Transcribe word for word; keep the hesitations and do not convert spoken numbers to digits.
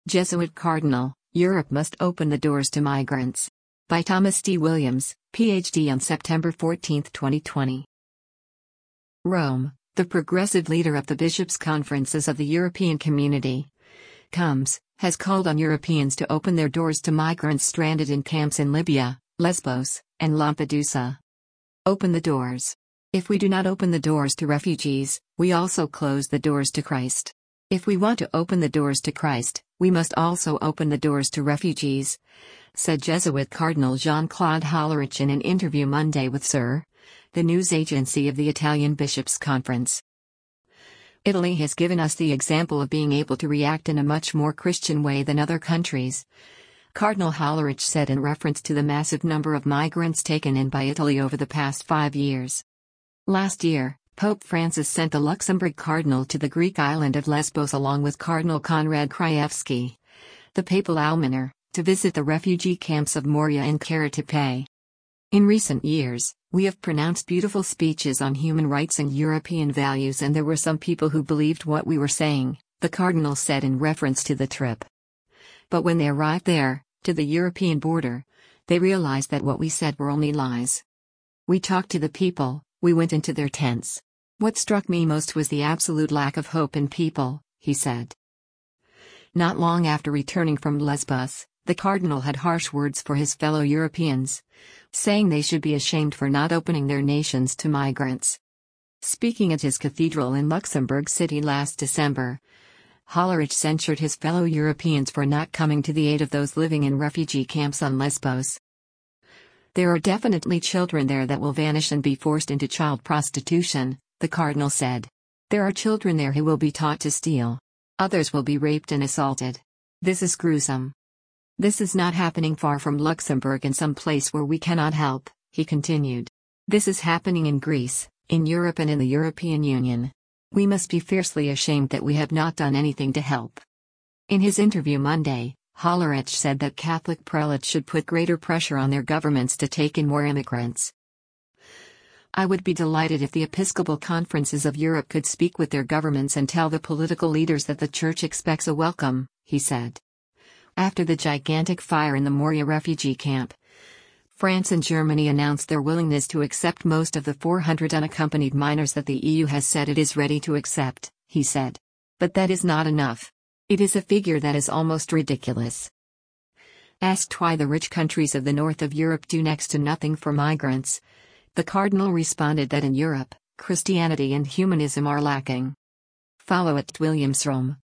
Jesuit Cardinal, Europe must open the doors to migrants. By Thomas D. Williams, P H D on September fourteenth, twenty twenty. Rome, the progressive leader of the Bishops' Conferences of the European Community, C O M S, has called on Europeans to open their doors to migrants stranded in camps in Libya, Lesbos, and Lampedusa. Open the doors. If we do not open the doors to refugees, we also close the doors to Christ. If we want to open the doors to Christ, we must also open the doors to refugees, said Jesuit Cardinal Jean-Claude Hollerich in an interview Monday with S R, the news agency of the Italian Bishops' Conference. Italy has given us the example of being able to react in a much more Christian way than other countries, Cardinal Hollerich said in reference to the massive number of migrants taken in by Italy over the past five years. Last year, Pope Francis sent the Luxembourg cardinal to the Greek island of Lesbos along with Cardinal Konrad Krajewski, the papal almoner, to visit the refugee camps of Moria and Kara-Tepe. In recent years, we have pronounced beautiful speeches on human rights and European values, and there were some people who believed what we were saying, the cardinal said in reference to the trip. But when they arrived there, to the European border, they realized that what we said were only lies. We talked to the people, we went into their tents. What struck me most was the absolute lack of hope in people, he said. Not long after returning from Lesbos, the cardinal had harsh words for his fellow Europeans, saying they should be ashamed for not opening their nations to migrants. Speaking at his cathedral in Luxembourg City last December, Hollerich censured his fellow Europeans for not coming to the aid of those living in refugee camps on Lesbos. There are definitely children there that will vanish and be forced into child prostitution, the cardinal said. There are children there who will be taught to steal. Others will be raped and assaulted. This is gruesome. This is not happening far from Luxembourg in some place where we cannot help, he continued. This is happening in Greece, in Europe and in the European Union. We must be fiercely ashamed that we have not done anything to help. In his interview Monday, Hollerich said that Catholic prelates should put greater pressure on their governments to take in more immigrants. I would be delighted if the Episcopal Conferences of Europe could speak with their governments and tell the political leaders that the Church expects a welcome, he said. After the gigantic fire in the Moria refugee camp, France and Germany announced their willingness to accept most of the four hundred unaccompanied minors that the E U has said it is ready to accept, he said. But that is not enough. It is a figure that is almost ridiculous. Asked why the rich countries of the north of Europe do next to nothing for migrants, the cardinal responded that in Europe, Christianity and humanism are lacking. Follow at Williams Rome.